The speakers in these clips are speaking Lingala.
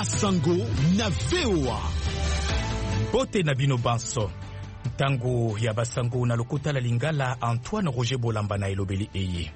Basango na VOA. Bote na bino banso. Tango ya Basango na lokota la Lingala, Antoine Roger Bolamba na elobeli eye.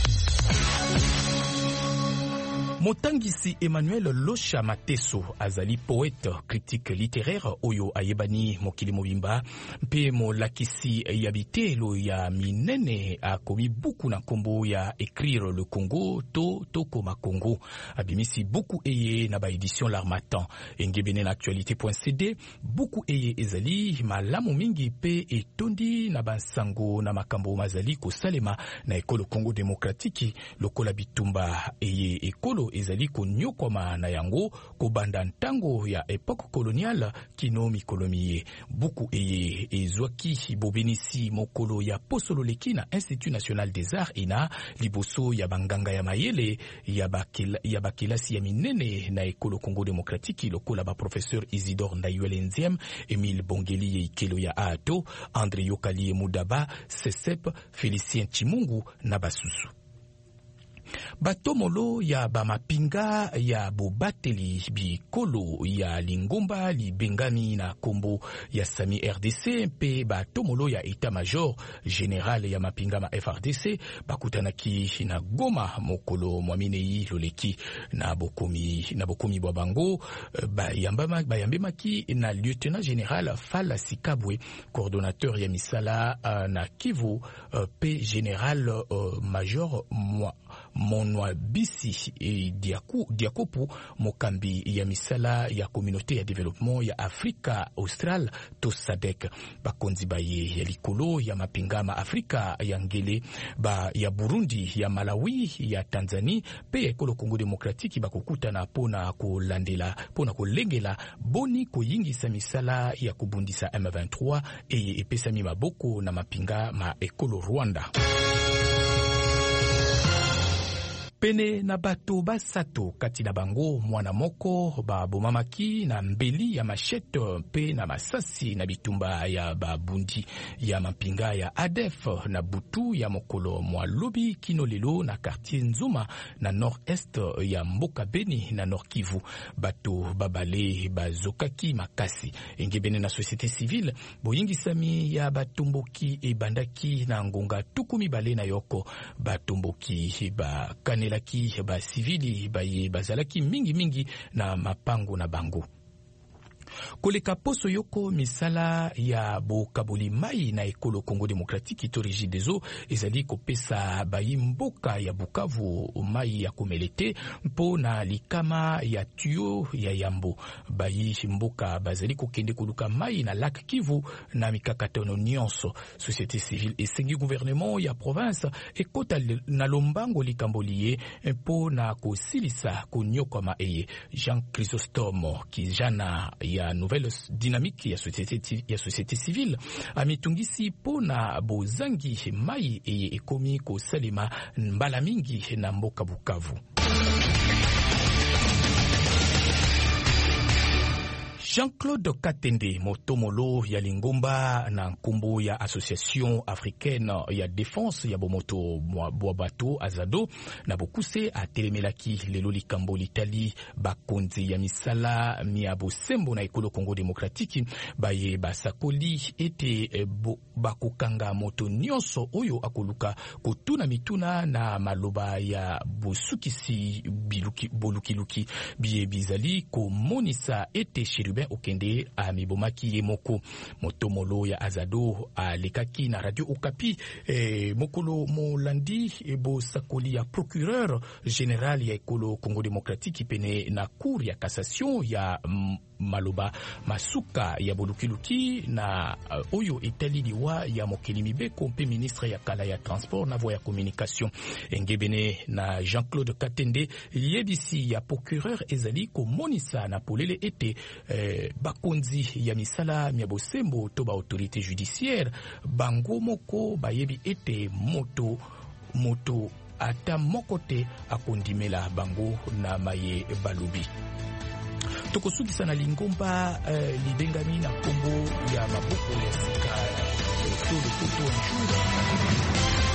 Motangisi Emmanuel Losha Mateso azali poète critique littéraire oyo ayebani mokili mobimba mpe molakisi yabitelo ya minene akomi buku na kombo ya écrire le Congo to koma Congo abimisi buku eye na ba édition L'Harmattan engebene na actualité.cd buku eye ezali malamu mingi pe etondi na bansango na makambo mazali kosalema na ekolo Congo démocratique lokola bitumba eye ekolo ezali konyokoma na yango kobanda ntango ya époque coloniale kino mikolomiye buku eye ezwaki bobenisi mokolo ya posololeki na Institut National des Arts ina liboso ya banganga ya mayele ya bakelasi ya minene na ekolo Congo démocratique lokola ba professeur Isidore Ndayuele Nziem, Emile Bongeli Ikelo ya Ato, André Yokali Mudaba, Sesep, Félicien Chimungu na basusu. Batomolo ya bamapinga ya bobateli bikolo ya Lingomba libengami na kombo ya Sami RDC pe batomolo ya état-major général ya mapinga ma FRDC bakutanaki na Goma mokolo mwaminei loleki na bokomi bwa bango bayambemaki na lieutenant général Fala Sikabwe coordonnateur ya misala na Kivu pe général major Monwa Bisi Diakopu mokambi ya misala ya communauté ya développement ya Afrika Austral to SADC bakonzi baye ya likolo ya mapingama Afrika ya ngele ba ya Burundi ya Malawi ya Tanzania pe ekolo Congo démocratique bakokutana pona kolengela boni koyingisa misala ya kubundisa M23 eye epesami maboko na mapinga ma ekolo Rwanda. Pene na bato basato kati na bango mwana moko ba bomamaki na mbeli ya machete pe na masasi na bitumba ya babundi ya mapinga ya ADF na butu ya mokolo mwa lobi kino lelo na quartier Nzuma na nord-est ya Mboka Beni na Nord Kivu bato babale bazokaki makasi engebene na société civile boyingisami ya batumboki ebandaki na ngonga tukumi bale na yoko batumboki ba laki ba civili baye bazalaki mingi na mapango na bango. Koleka poso yoko misala ya bokaboli mai na ekolo Congo démocratique itoriji dezo ezali kopesa bayi mboka ya Bukavu mai ya komelete mpo na likama ya tuyo ya Yambo bayi mboka bazali kokende koluka mai na lac Kivu na mikakatono nyonso société civile esengi gouvernement ya province ekota na lombango likamboliye mpo na kosilisa konyokoma eye. Jean Chrysostome kijana ya nouvelle dynamique ya société civile amitungisi pona bozangi mai eye ekomi kosalema mbala mingi na mboka Bukavu. Jean-Claude Katende motomolo ya Lingomba na nkumbu ya Association Africaine ya Défense ya bomoto bwa bato Azado na bokuse atelemelaki lelo likambo litali bakonzi ya misala mia bosembo na ekolo Congo démocratique baye basakoli ete bakokanga moto nyonso oyo akoluka kotuna mituna na maloba ya bosukisi bolukiluki biye bizali komonisa ete Chérubin Okende amibomaki ye moko motomolo ya Azado alekaki na Radio Okapi mokolo molandi ebo sakoli ya procureur général ya ekolo Congo démocratique pene na cour ya cassation ya maloba masuka ya bolukiluki na oyo etaliliwa ya mokeli mibeko mpe ministre ya kala ya transport na voie ya communication engebene na Jean-Claude Katende yebisi ya procureur ezali komonisa na polele ete bakonzi ya misala mia bosembo to ba autorité judiciaire bango moko bayebi ete moto ata mokote akondimela bango na maye balubi. Tokosukisa na Lingomba libengami na kombo ya maboko ya sika to le